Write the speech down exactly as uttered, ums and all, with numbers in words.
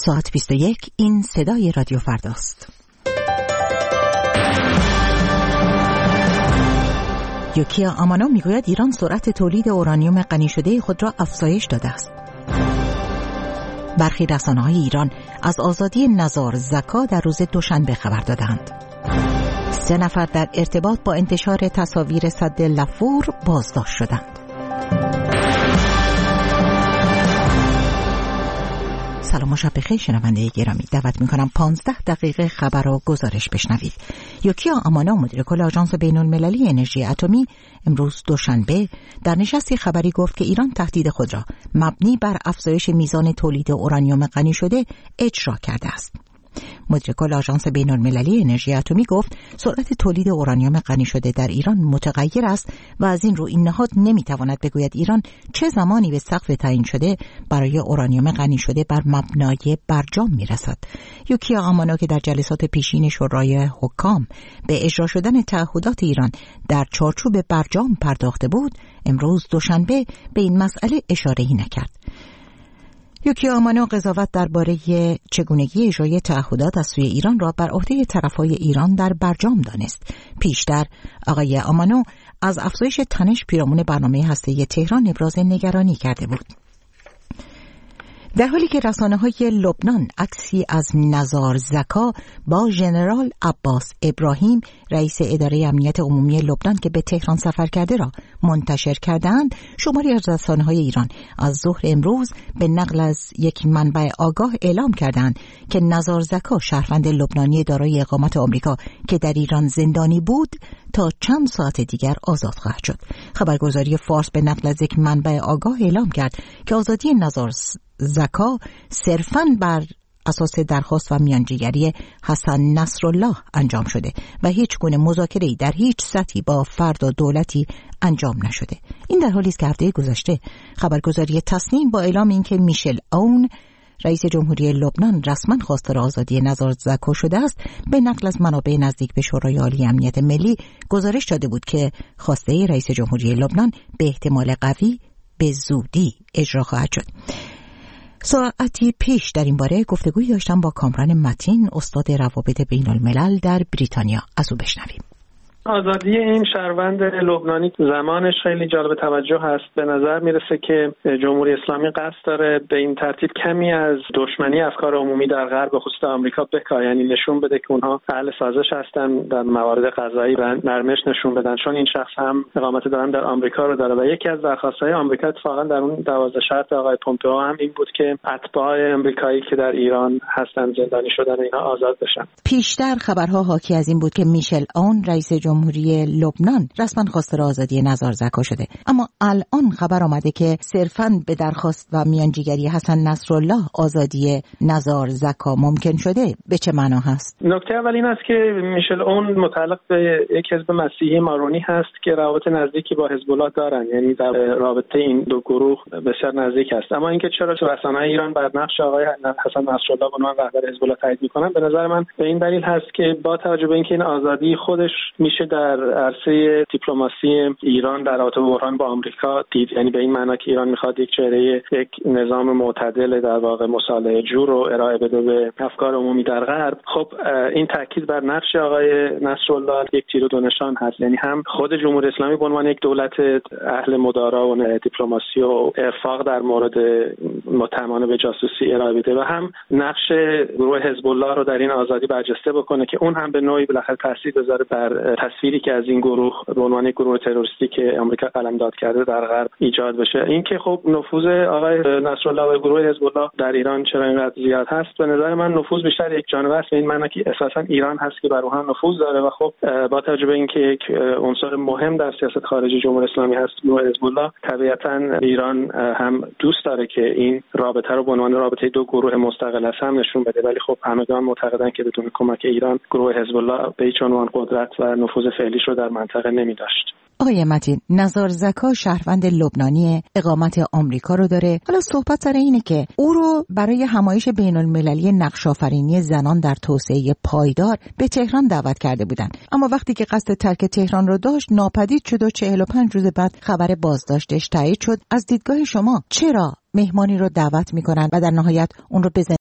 ساعت بیست و یک، این صدای رادیو فرداست. یوکیا آمانو میگوید ایران سرعت تولید اورانیوم غنی شده خود را افزایش داده است. برخی رسانه‌های ایران از آزادی نزار زکا در روز دوشنبه خبر دادند. سه نفر در ارتباط با انتشار تصاویر سد لفور بازداشت شدند. سلام و شب بخیر شنونده گرامی، دعوت می‌کنم پانزده دقیقه خبر و گزارش بشنوید. یوکیا آمانو مدیر کل آژانس بین‌المللی انرژی اتمی امروز دوشنبه در نشستی خبری گفت که ایران تهدید خود را مبنی بر افزایش میزان تولید اورانیوم غنی شده اجرا کرده است. مدیر کل آژانس بین‌المللی انرژی اتمی گفت سرعت تولید اورانیوم غنی شده در ایران متغیر است و از این رو این نهاد نمیتواند بگوید ایران چه زمانی به سقف تعیین شده برای اورانیوم غنی شده بر مبنای برجام میرسد. یوکیا آمانو که در جلسات پیشین شورای حکام به اجرا شدن تعهدات ایران در چارچوب برجام پرداخته بود، امروز دوشنبه به این مسئله اشاره‌ای نکرد. یوکیا آمانو قضاوت درباره چگونگی اجرای تعهدات از سوی ایران را بر عهده طرفهای ایران در برجام دانست. پیشتر آقای آمانو از افزایش تنش پیرامون برنامه هسته‌ای تهران ابراز نگرانی کرده بود. در حالی که رسانه‌های لبنان عکسی از نزار زکا با ژنرال عباس ابراهیم رئیس اداره امنیت عمومی لبنان که به تهران سفر کرده را منتشر کردند، شماری از رسانه‌های ایران از ظهر امروز به نقل از یک منبع آگاه اعلام کردند که نزار زکا شهروند لبنانی دارای اقامت آمریکا که در ایران زندانی بود تا چند ساعت دیگر آزاد خواهد شد. خبرگزاری فارس به نقل از یک منبع آگاه اعلام کرد که آزادی نزار زکا صرفاً بر اساس درخواست و میانجیگری حسن نصرالله انجام شده و هیچ گونه مذاکره‌ای در هیچ سطحی با فرد و دولتی انجام نشده. این در حالی است که هفته گذشته خبرگزاری تصنیم با اعلام اینکه میشل اون رئیس جمهوری لبنان رسما خواستار آزادی نزار زکا شده است، به نقل از منابع نزدیک به شورای عالی امنیت ملی گزارش داده بود که خواسته رئیس جمهوری لبنان به احتمال قوی به زودی اجرا خواهد شد. ساعتی پیش در این باره گفتگوی داشتم با کامران متین، استاد روابط بین الملل در بریتانیا. از او بشنویم. آزادی این شهروند لبنانی زمانش خیلی جالب توجه هست. به نظر میرسه که جمهوری اسلامی قصد داره به این ترتیب کمی از دشمنی افکار عمومی در غرب به خصوص آمریکا بکاهد، یعنی نشون بده که اونها اهل سازش هستن در موارد قضایی و نرمش نشون بدن، چون این شخص هم اقامت دارن در آمریکا رو داره و یکی از درخواست‌های آمریکا اتفاقا در اون دوازده شرط آقای پومپئو هم این بود که اتباع آمریکایی که در ایران هستن زندانی شدن و اینا آزاد بشن. پیشتر خبرها حاکی از این بود که میشل اون رئیس جمهوری لبنان رسما خواستار آزادی نزار زکا شده، اما الان خبر آمده که صرفاً به درخواست و میانجیگری حسن نصرالله آزادی نزار زکا ممکن شده. به چه معنا هست؟ نکته اول این است که میشل اون متعلق به یک حزب مسیحی مارونی هست که روابط نزدیکی با حزب الله دارن، یعنی در رابطه این دو گروه بسیار نزدیک است. اما اینکه چرا رسانه‌های ایران بر نقش آقای حسن نصرالله به عنوان رهبر حزب الله تایید می‌کنن، به نظر من به این دلیل هست که با توجه به اینکه این آزادی خودش میشه در عرصه دیپلماسی ایران در رابطه با بحران با آمریکا دید، یعنی به این معنی که ایران میخواد یک چهره یک نظام معتدل در واقع مصالحه جو رو ارائه بده به افکار عمومی در غرب. خب این تاکید بر نقش آقای نصرالله یک تیر و دو نشان هست، یعنی هم خود جمهوری اسلامی به عنوان یک دولت اهل مدارا و دیپلماسی و ارفاق در مورد متهمان به جاسوسی ارائه بده و هم نقش گروه حزب الله رو در این آزادی برجسته بکنه که اون هم به نوعی بالاخره تاثیر بذاره بر تصویری که از این گروه به عنوان یک گروه تروریستی که آمریکا قلمداد کرده در غرب ایجاد بشه. این که خب نفوذ آقای نصرالله و گروه حزب الله در ایران چرا اینقدر زیاد هست، به نظر من نفوذ بیشتر یک جانبه است، این معنی که اساسا ایران هست که بر اونها نفوذ داره و خب با توجه به اینکه یک عنصر مهم در سیاست خارجی جمهوری اسلامی هست گروه حزب الله، طبیعتا ایران هم دوست داره که این رابطه رو به عنوان رابطه دو گروه مستقل از هم نشون بده، ولی خب همگان معتقدن که بدون کمک ایران گروه حزب الله به هیچ عنوان قدرت و نفوذ فعلیش رو در منطقه نمی داشت. آقای متین، نزار زکا شهروند لبنانی اقامت آمریکا رو داره. حالا صحبت سر اینه که او رو برای همایش بین المللی نقش آفرینی زنان در توسعه پایدار به تهران دعوت کرده بودن، اما وقتی که قصد ترک تهران رو داشت ناپدید شد و چهل و پنج روز بعد خبر بازداشتش تایید شد. از دیدگاه شما چرا مهمانی رو دعوت میکنن و در نهایت اون رو به